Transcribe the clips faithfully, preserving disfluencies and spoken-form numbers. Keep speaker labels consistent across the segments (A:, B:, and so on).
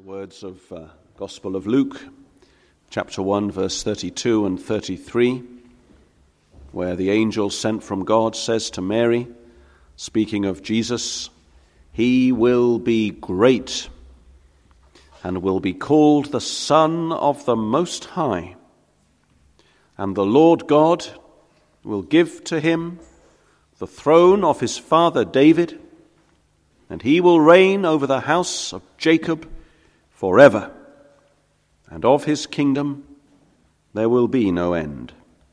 A: Words of uh, Gospel of Luke, chapter one, verse thirty-two and thirty-three, where the angel sent from God says to Mary, speaking of Jesus, "He will be great and will be called the Son of the Most High, and the Lord God will give to him the throne of his father David, and he will reign over the house of Jacob forever, and of his kingdom there will be no end."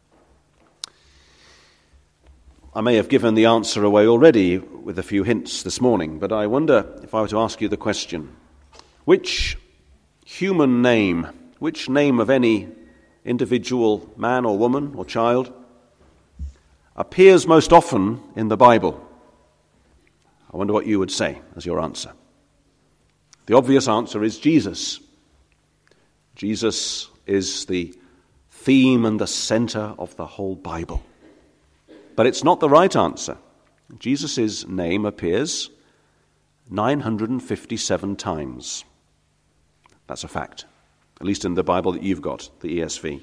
A: I may have given the answer away already with a few hints this morning, but I wonder if I were to ask you the question, which human name, which name of any individual man or woman or child appears most often in the Bible? I wonder what you would say as your answer. The obvious answer is Jesus. Jesus is the theme and the center of the whole Bible. But it's not the right answer. Jesus' name appears nine hundred fifty-seven times. That's a fact, at least in the Bible that you've got, the E S V.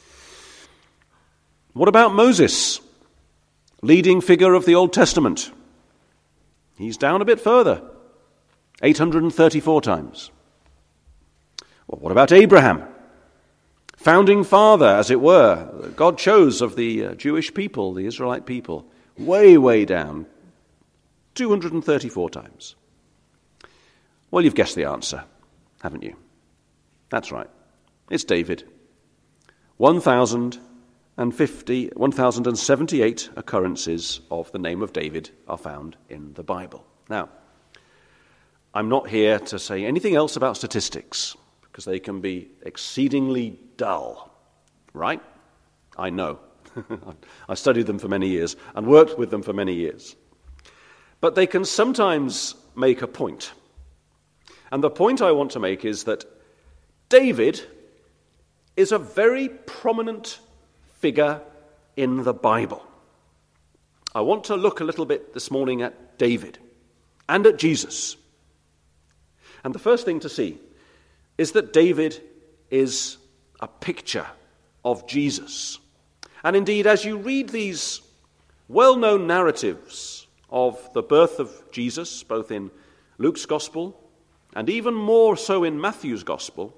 A: What about Moses, leading figure of the Old Testament? He's down a bit further, eight hundred thirty-four times. Well, what about Abraham, founding father, as it were, God chose of the uh, Jewish people, the Israelite people, way, way down, two hundred thirty-four times. Well, you've guessed the answer, haven't you? That's right. It's David. one thousand fifty, one thousand seventy-eight occurrences of the name of David are found in the Bible. Now, I'm not here to say anything else about statistics, because they can be exceedingly dull, right? I know. I studied them for many years and worked with them for many years. But they can sometimes make a point. And the point I want to make is that David is a very prominent figure in the Bible. I want to look a little bit this morning at David and at Jesus. And the first thing to see is that David is a picture of Jesus. And indeed, as you read these well-known narratives of the birth of Jesus, both in Luke's Gospel and even more so in Matthew's Gospel,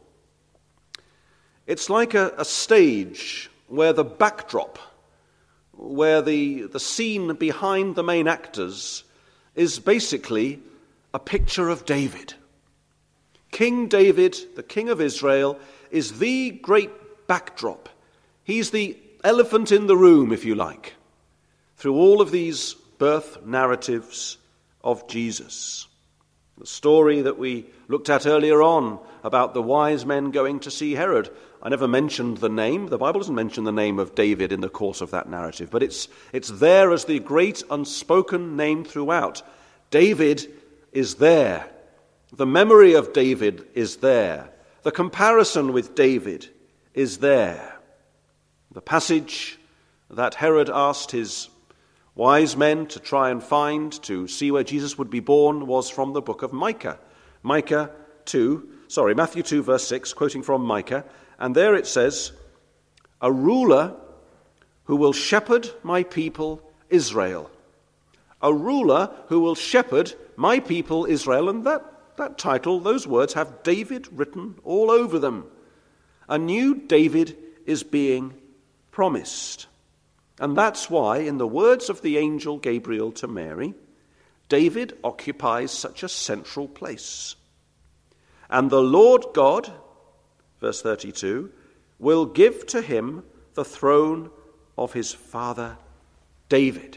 A: it's like a, a stage where the backdrop, where the, the scene behind the main actors is basically a picture of David. King David, the King of Israel, is the great backdrop. He's the elephant in the room, if you like, through all of these birth narratives of Jesus. The story that we looked at earlier on about the wise men going to see Herod, I never mentioned the name. The Bible doesn't mention the name of David in the course of that narrative, but it's, it's there as the great unspoken name throughout. David is there. The memory of David is there. The comparison with David is there. The passage that Herod asked his wise men to try and find to see where Jesus would be born was from the book of Micah. Micah two, sorry, Matthew two, verse six, quoting from Micah. And there it says, "A ruler who will shepherd my people Israel." A ruler who will shepherd my people Israel. And that That title, those words, have David written all over them. A new David is being promised. And that's why, in the words of the angel Gabriel to Mary, David occupies such a central place. "And the Lord God," verse thirty-two, "will give to him the throne of his father David."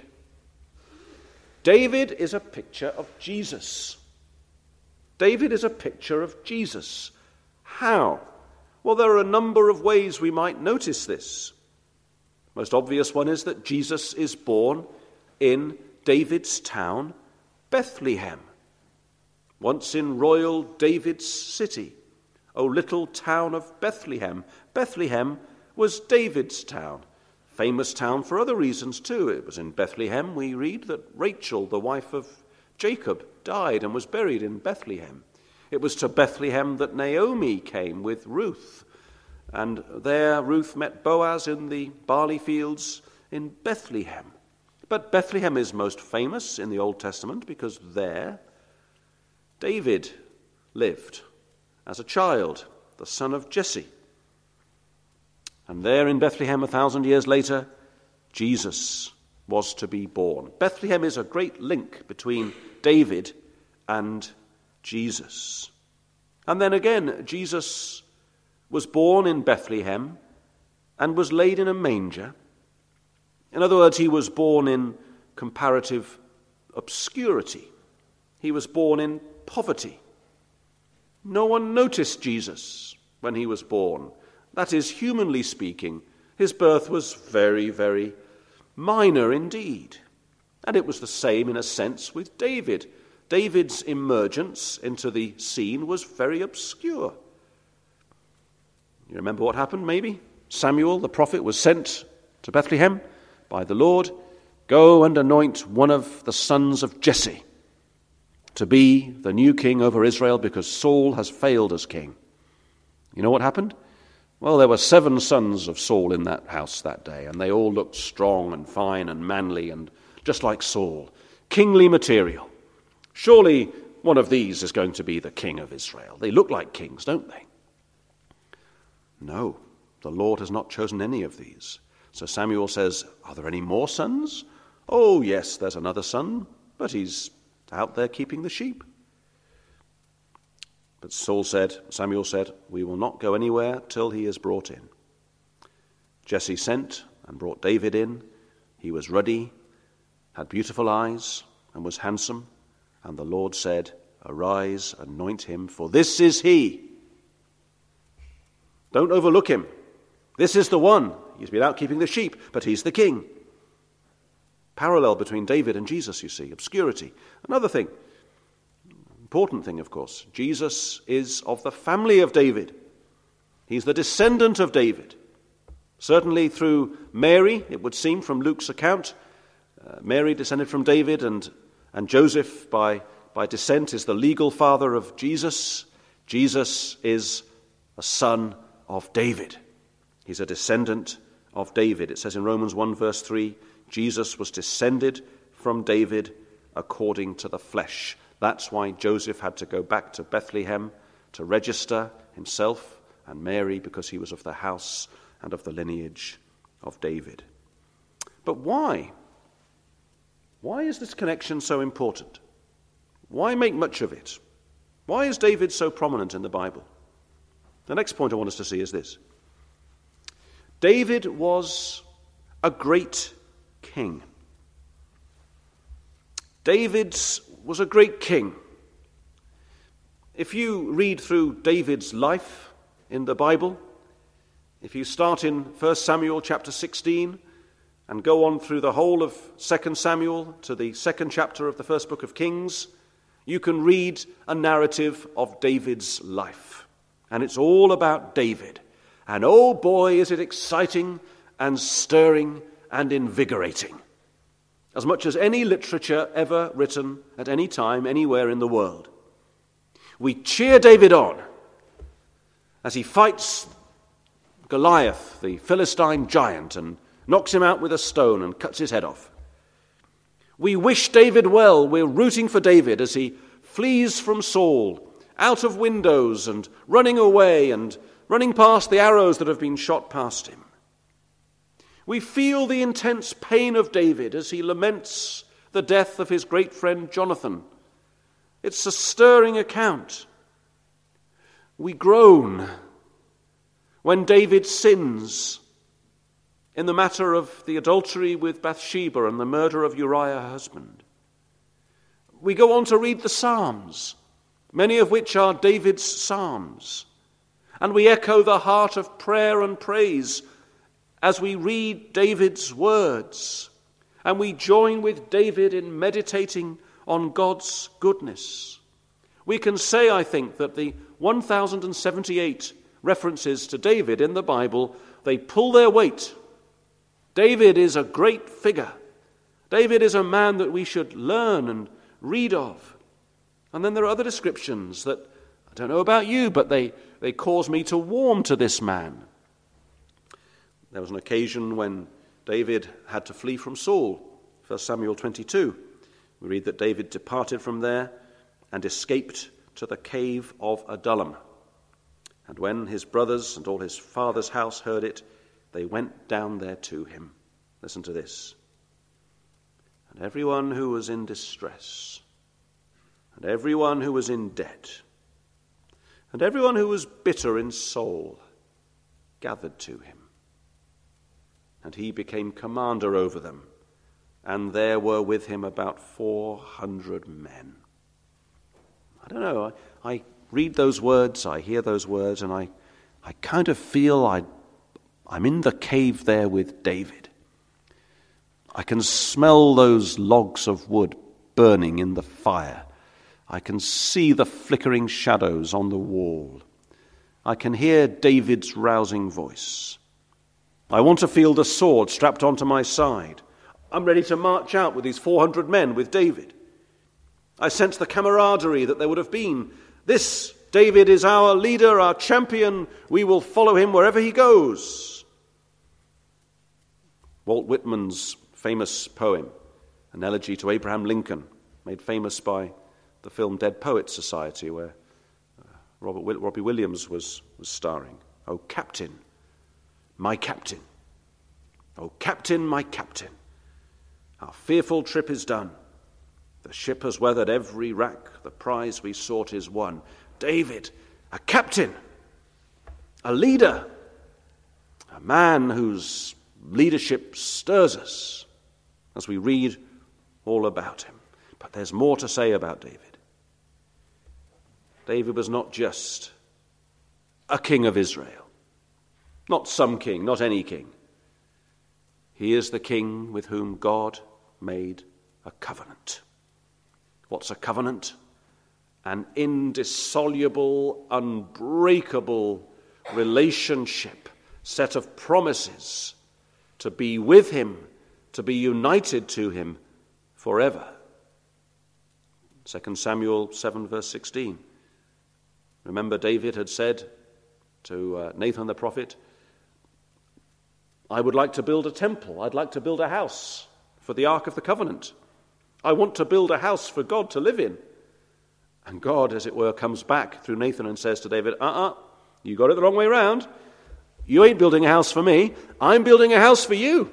A: David is a picture of Jesus. David is a picture of Jesus. How? Well, there are a number of ways we might notice this. Most obvious one is that Jesus is born in David's town, Bethlehem, once in royal David's city. O little town of Bethlehem. Bethlehem was David's town. Famous town for other reasons too. It was in Bethlehem, we read, that Rachel, the wife of Jacob, died and was buried in Bethlehem. It was to Bethlehem that Naomi came with Ruth. And there Ruth met Boaz in the barley fields in Bethlehem. But Bethlehem is most famous in the Old Testament because there David lived as a child, the son of Jesse. And there in Bethlehem, a thousand years later, Jesus was to be born. Bethlehem is a great link between David and Jesus. And then again, Jesus was born in Bethlehem and was laid in a manger. In other words, he was born in comparative obscurity. He was born in poverty. No one noticed Jesus when he was born. That is, humanly speaking, his birth was very, very minor indeed. And it was the same in a sense with David. David's emergence into the scene was very obscure. You remember what happened, maybe? Samuel, the prophet, was sent to Bethlehem by the Lord. Go and anoint one of the sons of Jesse to be the new king over Israel because Saul has failed as king. You know what happened? Well, there were seven sons of Saul in that house that day, and they all looked strong and fine and manly and just like Saul. Kingly material. Surely one of these is going to be the king of Israel. They look like kings, don't they? No, the Lord has not chosen any of these. So Samuel says, are there any more sons? Oh, yes, there's another son, but he's out there keeping the sheep. But Saul said, Samuel said, we will not go anywhere till he is brought in. Jesse sent and brought David in. He was ruddy, had beautiful eyes, and was handsome. And the Lord said, arise, anoint him, for this is he. Don't overlook him. This is the one. He's been out keeping the sheep, but he's the king. Parallel between David and Jesus, you see, obscurity. Another thing, important thing, of course, Jesus is of the family of David. He's the descendant of David. Certainly through Mary, it would seem from Luke's account, uh, Mary descended from David, and, and Joseph by, by descent is the legal father of Jesus. Jesus is a son of David. He's a descendant of David. It says in Romans one verse three, Jesus was descended from David according to the flesh. That's why Joseph had to go back to Bethlehem to register himself and Mary, because he was of the house and of the lineage of David. But why? Why is this connection so important? Why make much of it? Why is David so prominent in the Bible? The next point I want us to see is this. David was a great king. David was a great king. If you read through David's life in the Bible, if you start in First Samuel chapter sixteen and go on through the whole of Second Samuel to the second chapter of the first book of Kings, you can read a narrative of David's life. And it's all about David. And oh boy, is it exciting and stirring and invigorating. As much as any literature ever written at any time, anywhere in the world. We cheer David on as he fights Goliath, the Philistine giant, and knocks him out with a stone and cuts his head off. We wish David well. We're rooting for David as he flees from Saul, out of windows and running away and running past the arrows that have been shot past him. We feel the intense pain of David as he laments the death of his great friend Jonathan. It's a stirring account. We groan when David sins in the matter of the adultery with Bathsheba and the murder of Uriah, her husband. We go on to read the Psalms, many of which are David's psalms, and we echo the heart of prayer and praise as we read David's words, and we join with David in meditating on God's goodness. We can say, I think, that the one thousand seventy-eight references to David in the Bible, they pull their weight. David is a great figure. David is a man that we should learn and read of. And then there are other descriptions that don't know about you, but they, they cause me to warm to this man. There was an occasion when David had to flee from Saul, First Samuel twenty-two. We read that David departed from there and escaped to the cave of Adullam. And when his brothers and all his father's house heard it, they went down there to him. Listen to this. And everyone who was in distress, and everyone who was in debt, and everyone who was bitter in soul, gathered to him. And he became commander over them, and there were with him about four hundred men. I don't know, I, I read those words, I hear those words, and I, I kind of feel I, I'm in the cave there with David. I can smell those logs of wood burning in the fire. I can see the flickering shadows on the wall. I can hear David's rousing voice. I want to feel the sword strapped onto my side. I'm ready to march out with these four hundred men with David. I sense the camaraderie that there would have been. This David is our leader, our champion. We will follow him wherever he goes. Walt Whitman's famous poem, an elegy to Abraham Lincoln, made famous by the film Dead Poets Society, where Robert, Robbie Williams was, was starring. Oh, Captain, my captain. Oh, captain, my captain. Our fearful trip is done. The ship has weathered every wrack. The prize we sought is won. David, a captain, a leader, a man whose leadership stirs us as we read all about him. But there's more to say about David. David was not just a king of Israel. Not some king, not any king. He is the king with whom God made a covenant. What's a covenant? An indissoluble, unbreakable relationship, set of promises to be with him, to be united to him forever. Second Samuel seven, verse sixteen. Remember, David had said to uh, Nathan the prophet, I would like to build a temple. I'd like to build a house for the Ark of the Covenant. I want to build a house for God to live in. And God, as it were, comes back through Nathan and says to David, uh-uh, you got it the wrong way round. You ain't building a house for me. I'm building a house for you.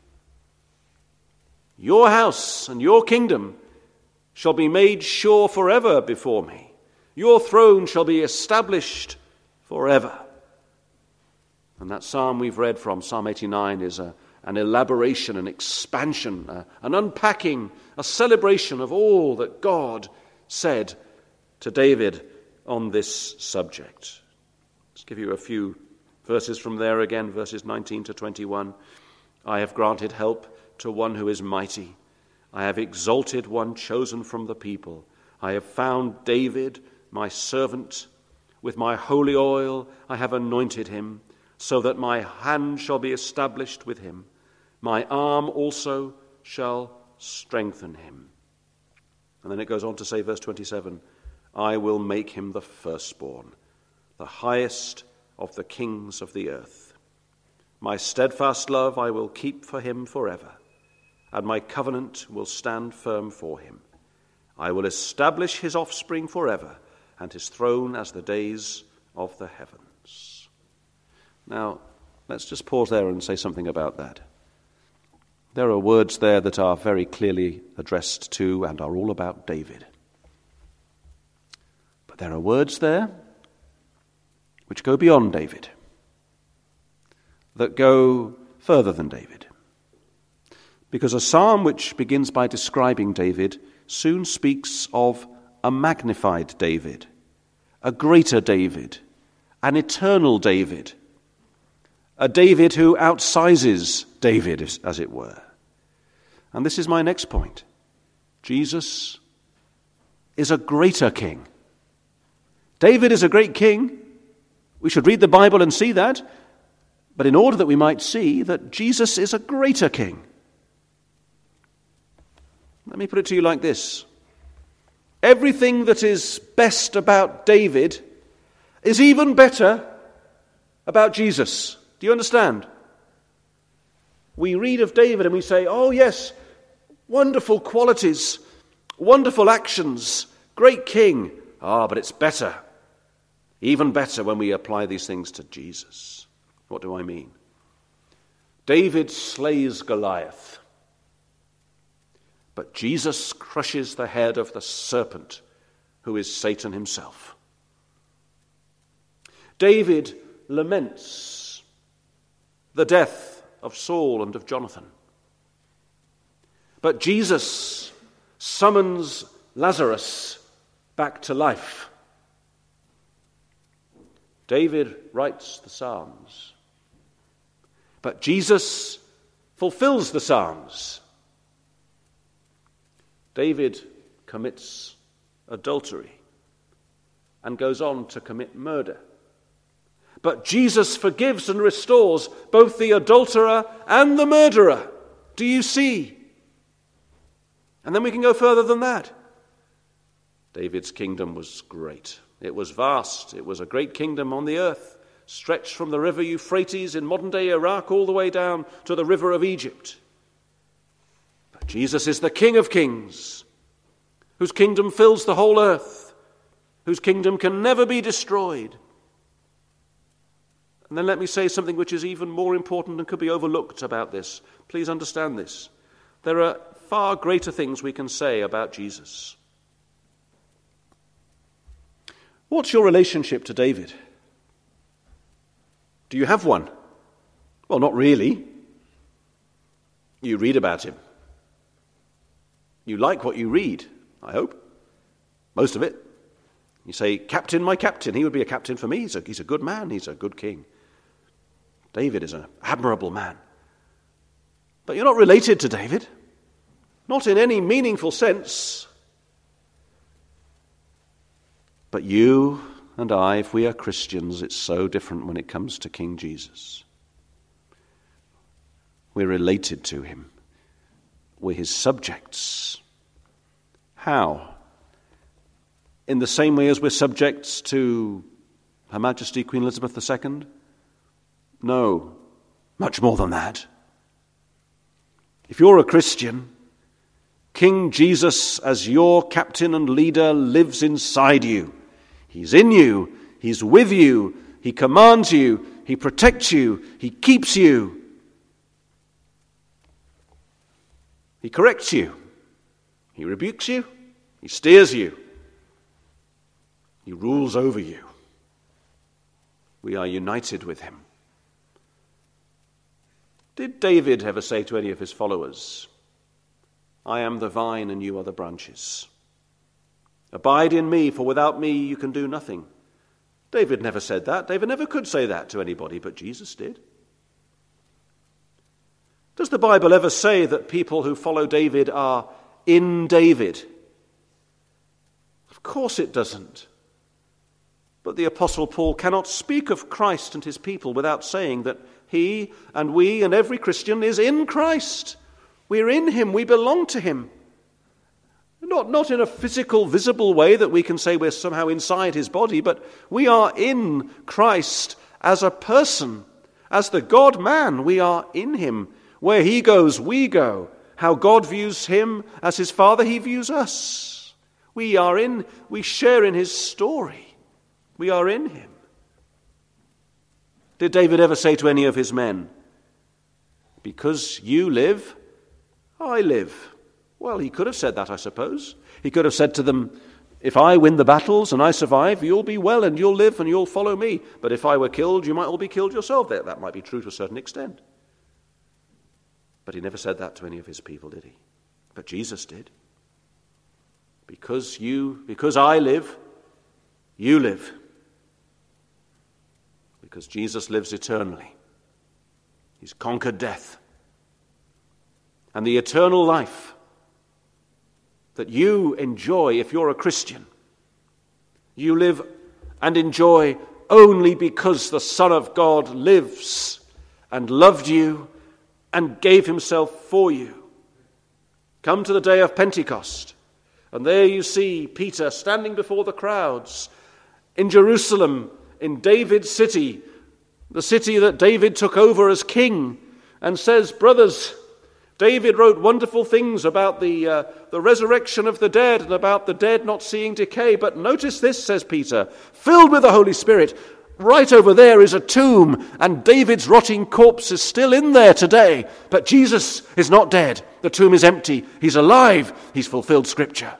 A: Your house and your kingdom shall be made sure forever before me. Your throne shall be established forever. And that psalm we've read from, Psalm eighty-nine, is a, an elaboration, an expansion, a, an unpacking, a celebration of all that God said to David on this subject. Let's give you a few verses from there again, verses nineteen to twenty-one. I have granted help to one who is mighty. I have exalted one chosen from the people. I have found David, my servant. With my holy oil I have anointed him, so that my hand shall be established with him. My arm also shall strengthen him. And then it goes on to say, verse twenty-seven, I will make him the firstborn, the highest of the kings of the earth. My steadfast love I will keep for him forever, and my covenant will stand firm for him. I will establish his offspring forever, and his throne as the days of the heavens. Now, let's just pause there and say something about that. There are words there that are very clearly addressed to and are all about David. But there are words there which go beyond David, that go further than David. Because a psalm which begins by describing David soon speaks of a magnified David, a greater David, an eternal David, a David who outsizes David, as it were. And this is my next point. Jesus is a greater king. David is a great king. We should read the Bible and see that, but in order that we might see that Jesus is a greater king. Let me put it to you like this. Everything that is best about David is even better about Jesus. Do you understand? We read of David and we say, oh yes, wonderful qualities, wonderful actions, great king. Ah, but it's better, even better when we apply these things to Jesus. What do I mean? David slays Goliath, but Jesus crushes the head of the serpent, who is Satan himself. David laments the death of Saul and of Jonathan, but Jesus summons Lazarus back to life. David writes the Psalms, but Jesus fulfills the Psalms. David commits adultery and goes on to commit murder, but Jesus forgives and restores both the adulterer and the murderer. Do you see? And then we can go further than that. David's kingdom was great. It was vast. It was a great kingdom on the earth, stretched from the river Euphrates in modern-day Iraq all the way down to the river of Egypt. But Jesus is the King of kings, whose kingdom fills the whole earth, whose kingdom can never be destroyed. And then let me say something which is even more important and could be overlooked about this. Please understand this. There are far greater things we can say about Jesus. What's your relationship to David? Do you have one? Well, not really. You read about him. You like what you read, I hope. Most of it. You say, "Captain, my captain." He would be a captain for me. He's a, he's a good man. He's a good king. David is an admirable man. But you're not related to David. Not in any meaningful sense. But you and I, if we are Christians, it's so different when it comes to King Jesus. We're related to him. We're his subjects. How? In the same way as we're subjects to Her Majesty Queen Elizabeth the Second? No, much more than that. If you're a Christian, King Jesus as your captain and leader lives inside you. He's in you, he's with you, he commands you, he protects you, he keeps you. He corrects you, he rebukes you, he steers you, he rules over you. We are united with him. Did David ever say to any of his followers, "I am the vine and you are the branches. Abide in me, for without me you can do nothing"? David never said that. David never could say that to anybody, but Jesus did. Does the Bible ever say that people who follow David are in David? Of course it doesn't. But the Apostle Paul cannot speak of Christ and his people without saying that he and we and every Christian is in Christ. We're in him. We belong to him. Not, not in a physical, visible way that we can say we're somehow inside his body, but we are in Christ as a person. As the God-man, we are in him. Where he goes, we go. How God views him as his Father, he views us. We are in, we share in his story. We are in him. Did David ever say to any of his men, "Because you live, I live"? Well, he could have said that, I suppose. He could have said to them, "If I win the battles and I survive, you'll be well and you'll live and you'll follow me. But if I were killed, you might all be killed yourself." That, that might be true to a certain extent. But he never said that to any of his people, did he? But Jesus did. Because you, because I live, you live. Because Jesus lives eternally. He's conquered death. And the eternal life that you enjoy if you're a Christian, you live and enjoy only because the Son of God lives and loved you and gave himself for you. Come to the day of Pentecost, and there you see Peter standing before the crowds in Jerusalem in David's city, the city that David took over as king, and says, brothers, David wrote wonderful things about the, uh, the resurrection of the dead and about the dead not seeing decay. But notice this, says Peter, filled with the Holy Spirit, right over there is a tomb, and David's rotting corpse is still in there today. But Jesus is not dead. The tomb is empty. He's alive. He's fulfilled Scripture.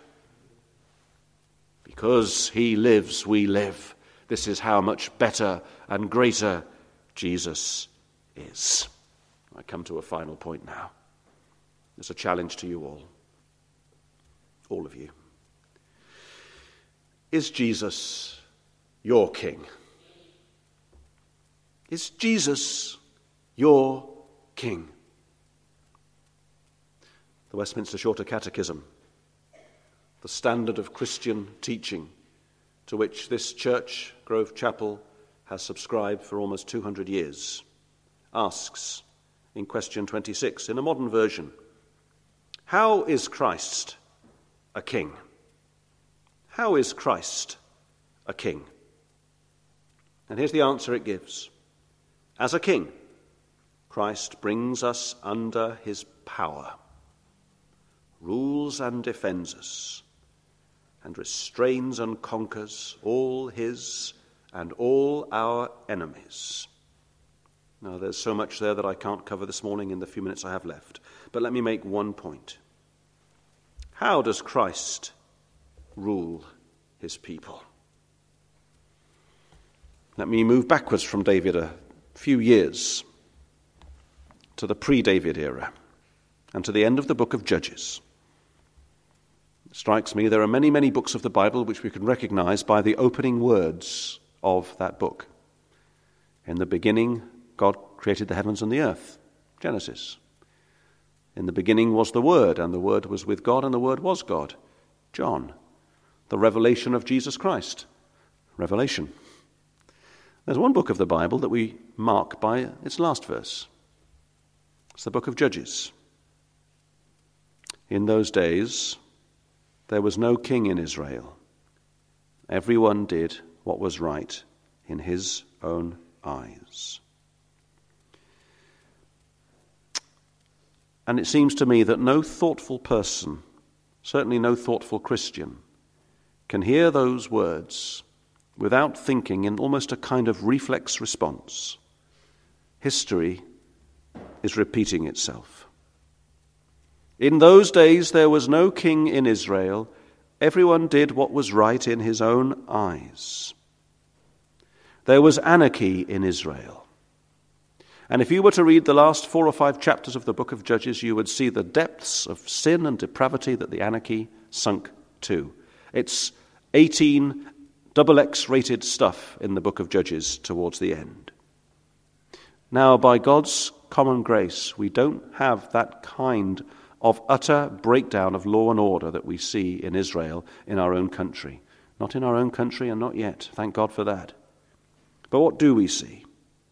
A: Because he lives, we live. This is how much better and greater Jesus is. I come to a final point now. It's a challenge to you all. All of you. Is Jesus your King? Is Jesus your King? The Westminster Shorter Catechism, the standard of Christian teaching to which this church, Grove Chapel, has subscribed for almost two hundred years, asks in question twenty-six, in a modern version, how is Christ a king? How is Christ a king? And here's the answer it gives. As a king, Christ brings us under his power, rules and defends us, and restrains and conquers all his and all our enemies. Now, there's so much there that I can't cover this morning in the few minutes I have left. But let me make one point. How does Christ rule his people? Let me move backwards from David a few years to the pre-David era and to the end of the book of Judges. It strikes me there are many, many books of the Bible which we can recognize by the opening words of that book. In the beginning, God created the heavens and the earth. Genesis. In the beginning was the Word, and the Word was with God, and the Word was God. John. The revelation of Jesus Christ. Revelation. There's one book of the Bible that we mark by its last verse. It's the book of Judges. In those days, there was no king in Israel. Everyone did what was right in his own eyes. And it seems to me that no thoughtful person, certainly no thoughtful Christian, can hear those words without thinking in almost a kind of reflex response. History is repeating itself. In those days there was no king in Israel. Everyone did what was right in his own eyes. There was anarchy in Israel. And if you were to read the last four or five chapters of the book of Judges, you would see the depths of sin and depravity that the anarchy sunk to. It's eighteen double X rated stuff in the book of Judges towards the end. Now, by God's common grace, we don't have that kind of utter breakdown of law and order that we see in Israel in our own country. Not in our own country, and not yet. Thank God for that. But what do we see?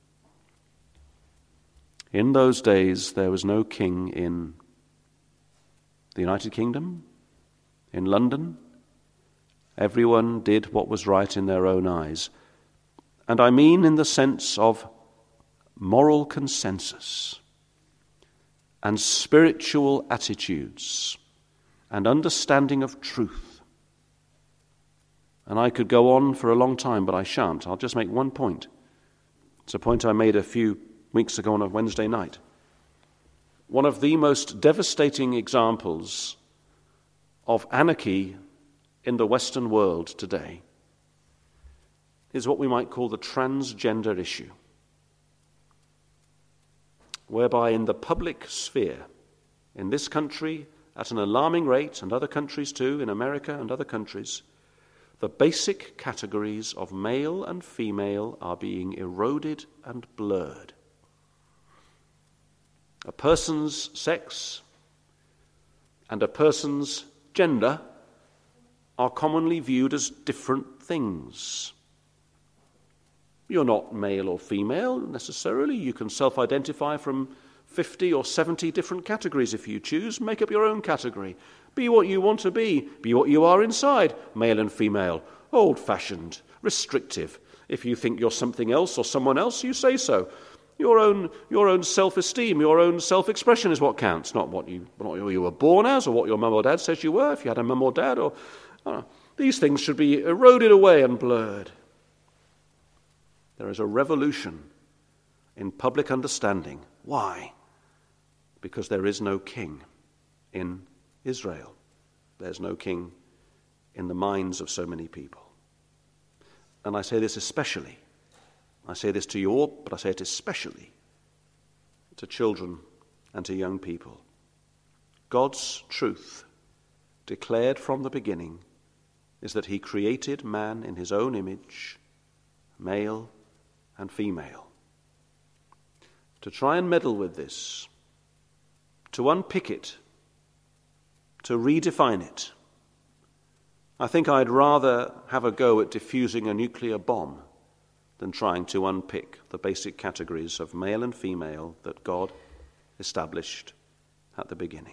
A: In those days, there was no king in the United Kingdom, in London. Everyone did what was right in their own eyes. And I mean in the sense of moral consensus and spiritual attitudes and understanding of truth. And I could go on for a long time, but I shan't. I'll just make one point. It's a point I made a few weeks ago on a Wednesday night. One of the most devastating examples of anarchy in the Western world today is what we might call the transgender issue, whereby in the public sphere, in this country, at an alarming rate, and other countries too, in America and other countries, the basic categories of male and female are being eroded and blurred. A person's sex and a person's gender are commonly viewed as different things. You're not male or female necessarily. You can self-identify from fifty or seventy different categories if you choose. Make up your own category. Be what you want to be. Be what you are inside, male and female. Old-fashioned, restrictive, If you think you're something else or someone else, you say so. Your own, your own self-esteem, your own self-expression is what counts, not what you, not what you were born as or what your mum or dad says you were, if you had a mum or dad. Or uh, these things should be eroded away and blurred. There is a revolution in public understanding. Why? Because there is no king in Israel. There's no king in the minds of so many people. And I say this especially. I say this to you all, but I say it especially to children and to young people. God's truth, declared from the beginning, is that he created man in his own image, male and female. To try and meddle with this, to unpick it, to redefine it, I think I'd rather have a go at diffusing a nuclear bomb than trying to unpick the basic categories of male and female that God established at the beginning.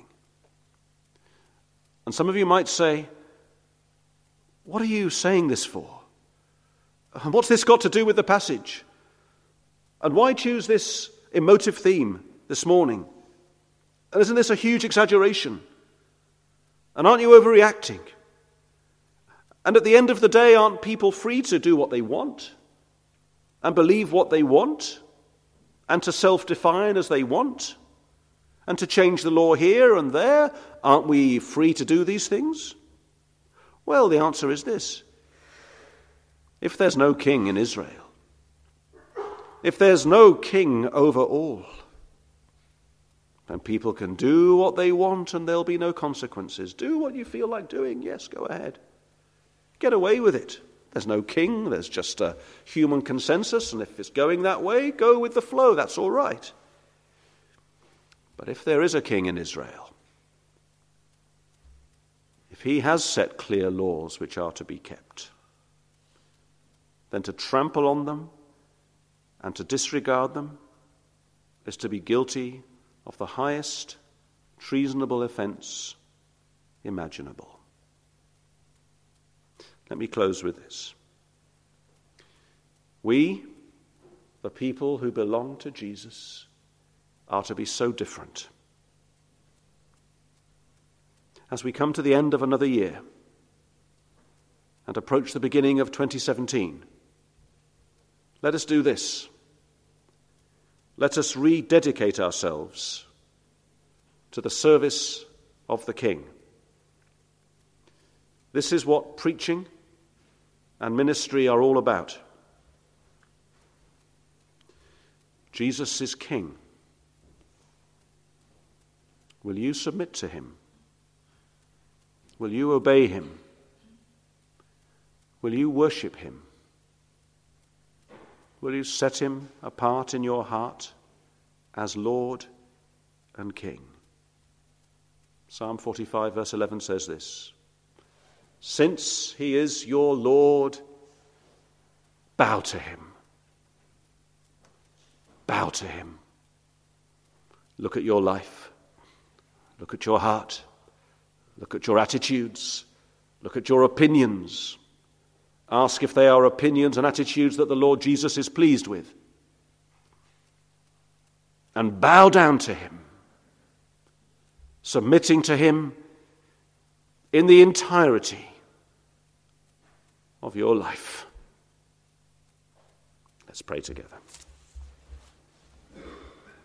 A: And some of you might say, what are you saying this for? And what's this got to do with the passage? And why choose this emotive theme this morning? And isn't this a huge exaggeration? And aren't you overreacting? And at the end of the day, aren't people free to do what they want and believe what they want and to self-define as they want and to change the law here and there? Aren't we free to do these things? Well, the answer is this. If there's no king in Israel, if there's no king over all, then people can do what they want and there'll be no consequences. Do what you feel like doing. Yes, go ahead. Get away with it. There's no king. There's just a human consensus. And if it's going that way, go with the flow. That's all right. But if there is a king in Israel, if he has set clear laws which are to be kept, then to trample on them and to disregard them is to be guilty of the highest treasonable offense imaginable. Let me close with this. We, the people who belong to Jesus, are to be so different. As we come to the end of another year and approach the beginning of twenty seventeen, let us do this. Let us rededicate ourselves to the service of the King. This is what preaching and ministry are all about. Jesus is King. Will you submit to him? Will you obey him? Will you worship him? Will you set him apart in your heart as Lord and King? Psalm forty-five verse eleven says this: since he is your Lord, bow to him. Bow to him. Look at your life. Look at your heart. Look at your attitudes. Look at your opinions. Ask if they are opinions and attitudes that the Lord Jesus is pleased with. And bow down to him, submitting to him in the entirety of your life. Let's pray together.